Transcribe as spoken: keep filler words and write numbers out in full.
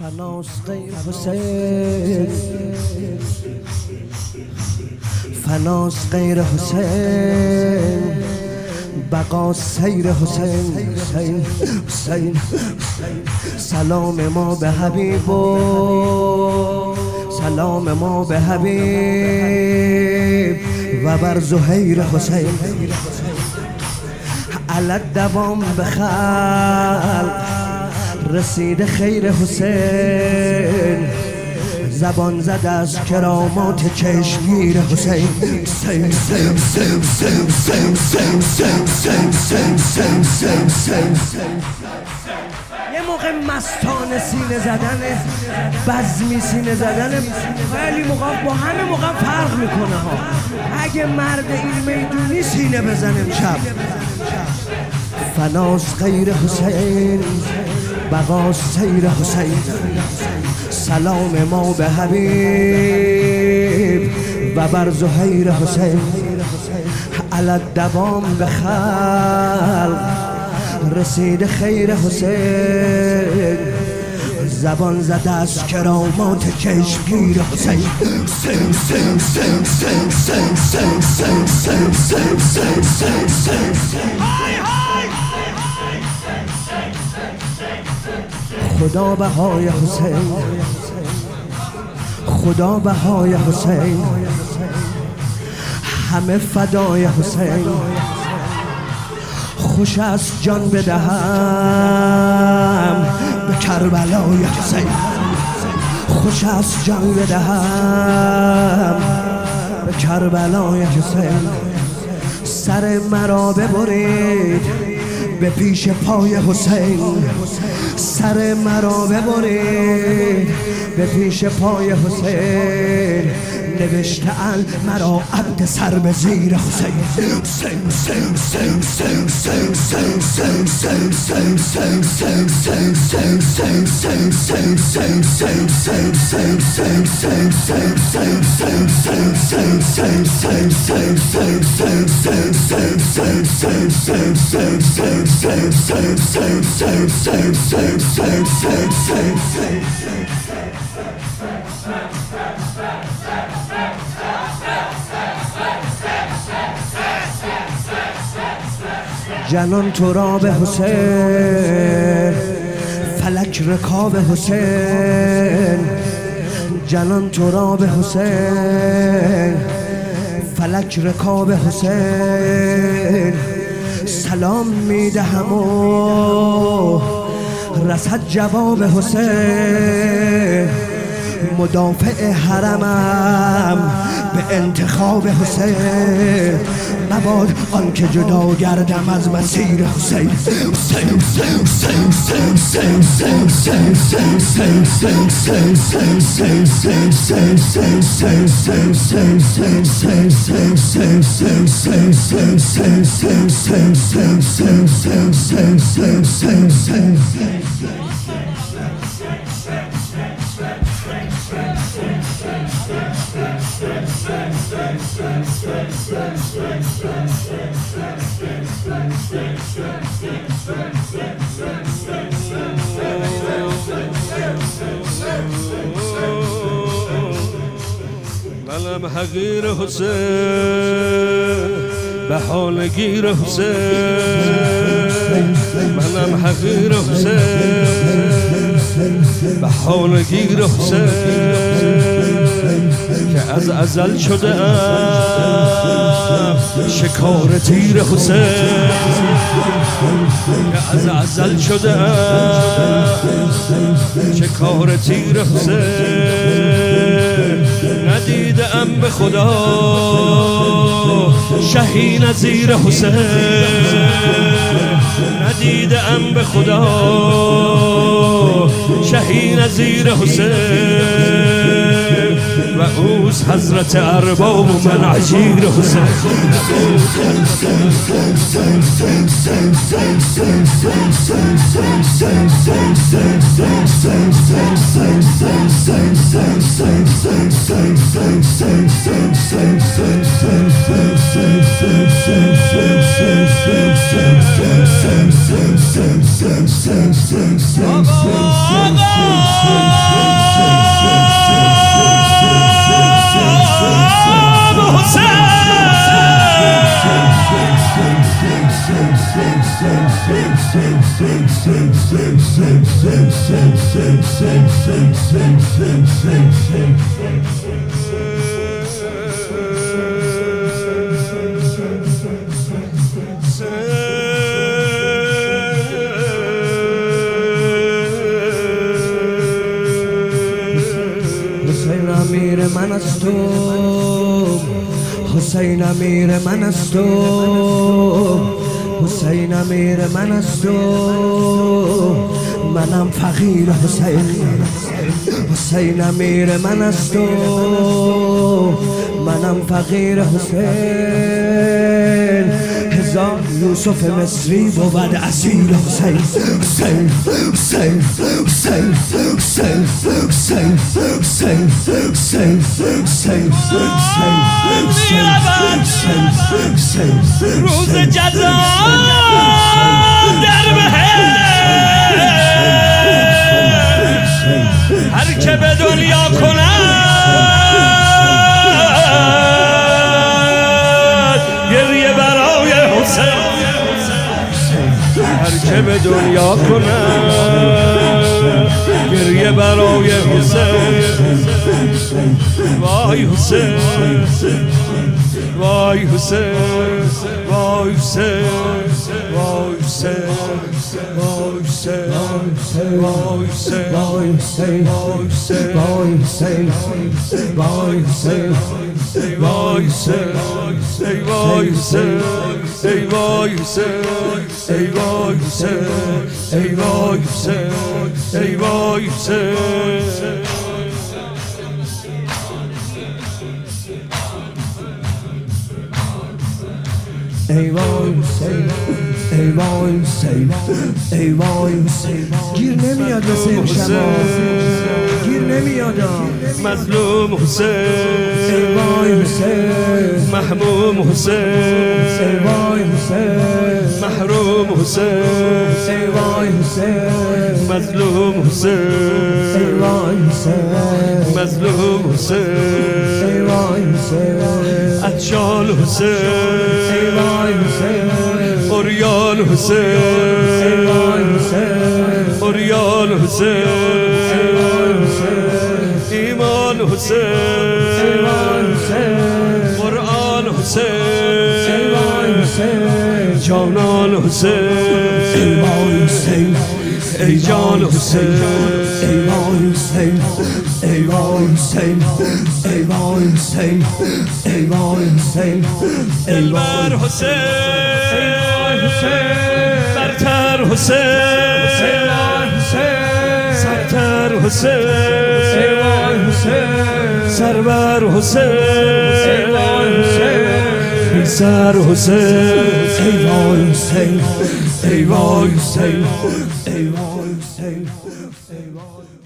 فناس غیر حسین، فناس غیر حسین، بقا سیر حسین. حسین حسین سلام ما به حبیب و سلام ما به حبیب و بر زهیر حسین. علت دوام به خلق رسید خیر حسین، زبان زد از کرامات چشمگیر حسین. حسین حسین حسین حسین حسین حسین حسین حسین حسین. یه موقع مستانه سینه زدن، بزمی سینه زدن خیلی موقع با همه موقع فرق میکنه ها. اگه مرد این میدونی سینه بزن امشب. فناس غیر حسین، بقا سیر حسین، سلام ما به حبیب و بر زهیر حسین. علت دوام به خلق رسید خیر حسین، زبان زده از کرامات چشمگیر حسین. حسین حسین حسین حسین حسین حسین حسین حسین حسین. خدا بهای حسین، خدا بهای حسین، همه فدای حسین. خوش است جان بدهم به کربلای حسین، خوش است جان بدهم به کربلای حسین. سر مرا ببرید به پیش پای حسین، سر مرا ببرید به پیش پای حسین. نوشته ال مرا عبد سر به زیر حسین. حسین حسین حسین حسین حسین حسین حسین حسین حسین جنان تو را به حسین، فلک رکاب حسین. جنان تو را به حسین، فلک رکاب حسین. سلام میدهم و رسد جواب حسین. مدافع حرمم به انتخاب حسین، مباد آن که جدا گردم از مسیر حسین. حسین حسین حسین حسین حسین حسین. منم حقیر حسین، به حال گیر حسین. منم حقیر حسین، به حال گیر حسین. که از ازل شده ام شکار تیر حسین، که از ازل شده ام شکار تیر حسین. ندیده ام به خدا شهی نظیر حسین، ندیده ام به خدا شهی نظیر حسین. و اوز حضرت ارباب و من عجیر حسین. آقا حسین امیر من از تو، حسین امیر من از تو، حسین امیر من از تو، منم فقیر حسین. حسین امیر من از تو، منم فقیر حسین. هزار یوسف مصری بود اسیر حسین. حسین حسین حسین حسین حسین حسین حسین حسین حسین روز جزا در بهشت هر که به دنیا کند گریه برای حسین. هر که به دنیا کند گریه برای حسین. وای حسین وای حسین وای حسین وای حسین وای حسین وای حسین وای حسین وای حسین وای حسین وای حسین ای وای حسین ای وای حسین ای وای حسین ای وای حسین ای وای حسین. ای وای حسین ای وای حسین ای وای حسین. گیر نمیاد مثل شما، گیر نمیاد. مظلوم حسین ای وای حسین محموم حسین ای وای حسین محروم حسین ای وای حسین مظلوم حسین ای وای حسین مظلوم حسین ای وای حسین عطشان حسین ای وای حسین اوریان حسین ای وای حسین اوریان حسین ای وای حسین ایمان حسین ای وای حسین قرآن ای حسین وای حسین جانان حسین ای وای حسین ای جان حسین ای وای حسین ای وای حسین ای وای حسین ای وای حسین ای وای حسین برتر حسین سرتر حسین سرور حسین بی سر حسین ای وای حسین ای وای حسین ای وای حسین ای وای